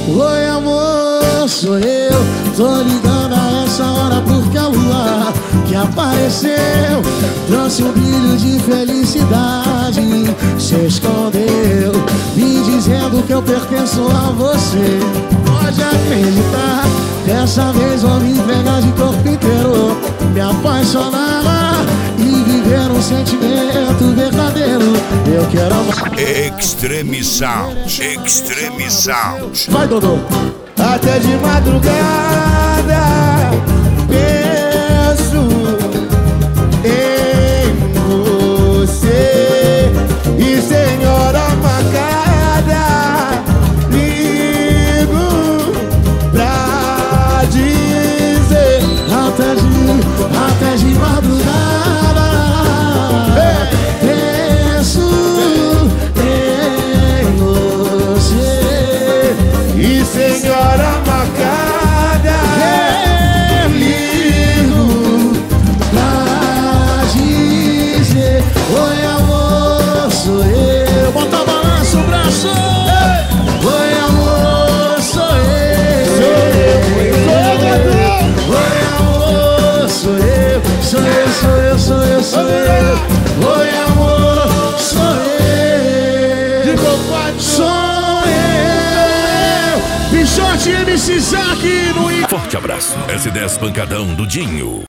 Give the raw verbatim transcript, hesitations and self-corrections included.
Oi amor, sou eu. Tô ligando a essa hora porque a lua que apareceu trouxe um brilho de felicidade. Se escondeu, me dizendo que eu pertenço a você. Pode acreditar, dessa vez vou me entregar de corpo inteiro, me apaixonar e viver um sentimento verdadeiro. Eu quero amar. Extreme Sound, Extreme Sound. Vai, Dodô. Até de madrugada penso em você. E senhora marcada, ligo pra dizer. Até de, até de madrugada penso em você. E senhora marcada, ligo pra dizer: oi amor, sou eu. Bota a balança o braço. Oi amor, sou eu. Oi amor, sou eu. Sou eu, sou eu, sou eu, sou eu. Oi amor, sou eu. de compadre, Sou eu. Pichote M C Zack no Forte abraço, S dez Pancadão do Dinho.